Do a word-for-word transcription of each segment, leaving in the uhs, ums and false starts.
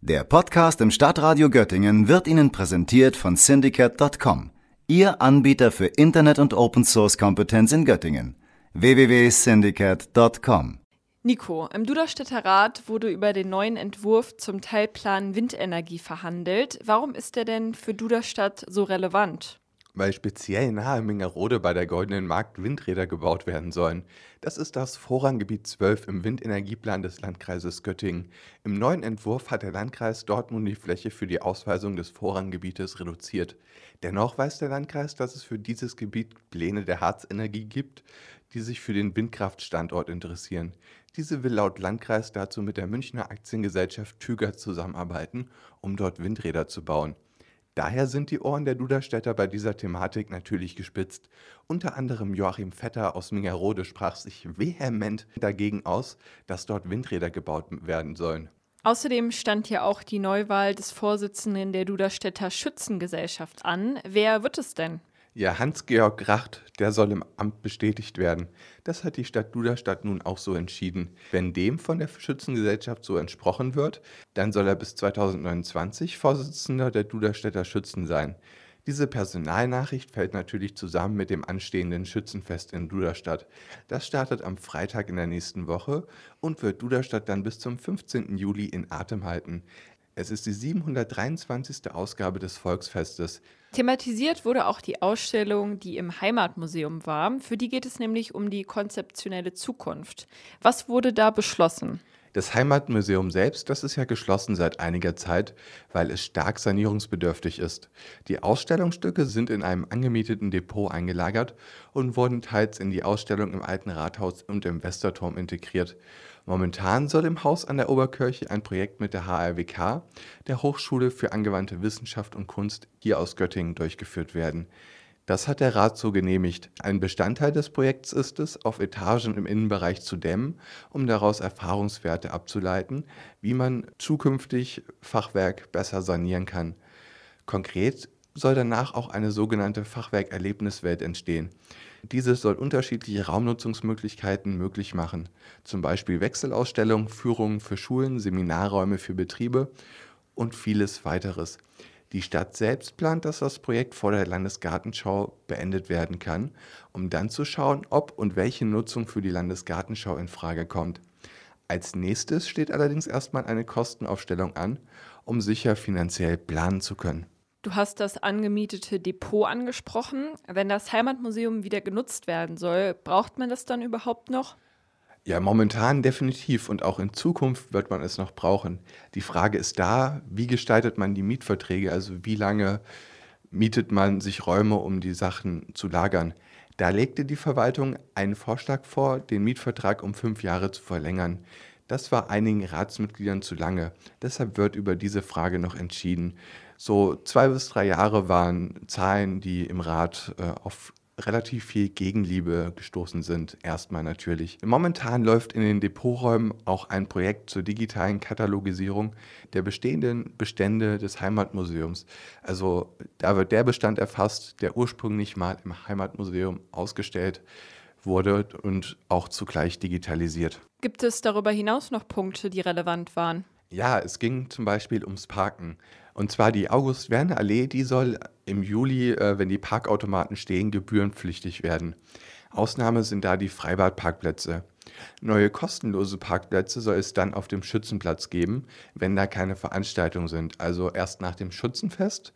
Der Podcast im Stadtradio Göttingen wird Ihnen präsentiert von Syndicate Punkt com, Ihr Anbieter für Internet- und Open-Source-Kompetenz in Göttingen. w w w punkt syndicate punkt com. Nico, im Duderstädter Rat wurde über den neuen Entwurf zum Teilplan Windenergie verhandelt. Warum ist der denn für Duderstadt so relevant? Weil speziell nahe Mingerode bei der Goldenen Markt Windräder gebaut werden sollen. Das ist das Vorranggebiet zwölf im Windenergieplan des Landkreises Göttingen. Im neuen Entwurf hat der Landkreis dort nun die Fläche für die Ausweisung des Vorranggebietes reduziert. Dennoch weiß der Landkreis, dass es für dieses Gebiet Pläne der Harz-Energie gibt, die sich für den Windkraftstandort interessieren. Diese will laut Landkreis dazu mit der Münchner Aktiengesellschaft Tüger zusammenarbeiten, um dort Windräder zu bauen. Daher sind die Ohren der Duderstädter bei dieser Thematik natürlich gespitzt. Unter anderem Joachim Vetter aus Mingerode sprach sich vehement dagegen aus, dass dort Windräder gebaut werden sollen. Außerdem stand hier auch die Neuwahl des Vorsitzenden der Duderstädter Schützengesellschaft an. Wer wird es denn? Ja, Hans-Georg Racht, der soll im Amt bestätigt werden. Das hat die Stadt Duderstadt nun auch so entschieden. Wenn dem von der Schützengesellschaft so entsprochen wird, dann soll er bis zweitausendneunundzwanzig Vorsitzender der Duderstädter Schützen sein. Diese Personalnachricht fällt natürlich zusammen mit dem anstehenden Schützenfest in Duderstadt. Das startet am Freitag in der nächsten Woche und wird Duderstadt dann bis zum fünfzehnten Juli in Atem halten. Es ist die siebenhundertdreiundzwanzigste Ausgabe des Volksfestes. Thematisiert wurde auch die Ausstellung, die im Heimatmuseum war. Für die geht es nämlich um die konzeptionelle Zukunft. Was wurde da beschlossen? Das Heimatmuseum selbst, das ist ja geschlossen seit einiger Zeit, weil es stark sanierungsbedürftig ist. Die Ausstellungsstücke sind in einem angemieteten Depot eingelagert und wurden teils in die Ausstellung im Alten Rathaus und im Westerturm integriert. Momentan soll im Haus an der Oberkirche ein Projekt mit der H R W K, der Hochschule für angewandte Wissenschaft und Kunst hier aus Göttingen, durchgeführt werden. Das hat der Rat so genehmigt. Ein Bestandteil des Projekts ist es, auf Etagen im Innenbereich zu dämmen, um daraus Erfahrungswerte abzuleiten, wie man zukünftig Fachwerk besser sanieren kann. Konkret soll danach auch eine sogenannte Fachwerkerlebniswelt entstehen. Dieses soll unterschiedliche Raumnutzungsmöglichkeiten möglich machen, zum Beispiel Wechselausstellungen, Führungen für Schulen, Seminarräume für Betriebe und vieles weiteres. Die Stadt selbst plant, dass das Projekt vor der Landesgartenschau beendet werden kann, um dann zu schauen, ob und welche Nutzung für die Landesgartenschau in Frage kommt. Als nächstes steht allerdings erstmal eine Kostenaufstellung an, um sicher finanziell planen zu können. Du hast das angemietete Depot angesprochen. Wenn das Heimatmuseum wieder genutzt werden soll, braucht man das dann überhaupt noch? Ja, momentan definitiv und auch in Zukunft wird man es noch brauchen. Die Frage ist da, wie gestaltet man die Mietverträge, also wie lange mietet man sich Räume, um die Sachen zu lagern. Da legte die Verwaltung einen Vorschlag vor, den Mietvertrag um fünf Jahre zu verlängern. Das war einigen Ratsmitgliedern zu lange. Deshalb wird über diese Frage noch entschieden. So zwei bis drei Jahre waren Zahlen, die im Rat äh, auf relativ viel Gegenliebe gestoßen sind, erstmal natürlich. Momentan läuft in den Depoträumen auch ein Projekt zur digitalen Katalogisierung der bestehenden Bestände des Heimatmuseums. Also da wird der Bestand erfasst, der ursprünglich mal im Heimatmuseum ausgestellt wurde und auch zugleich digitalisiert. Gibt es darüber hinaus noch Punkte, die relevant waren? Ja, es ging zum Beispiel ums Parken. Und zwar die August-Werner-Allee, die soll im Juli, äh, wenn die Parkautomaten stehen, gebührenpflichtig werden. Ausnahme sind da die Freibadparkplätze. Neue kostenlose Parkplätze soll es dann auf dem Schützenplatz geben, wenn da keine Veranstaltungen sind. Also erst nach dem Schützenfest.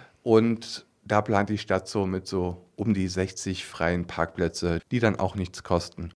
Und da plant die Stadt so mit so um die sechzig freien Parkplätze, die dann auch nichts kosten.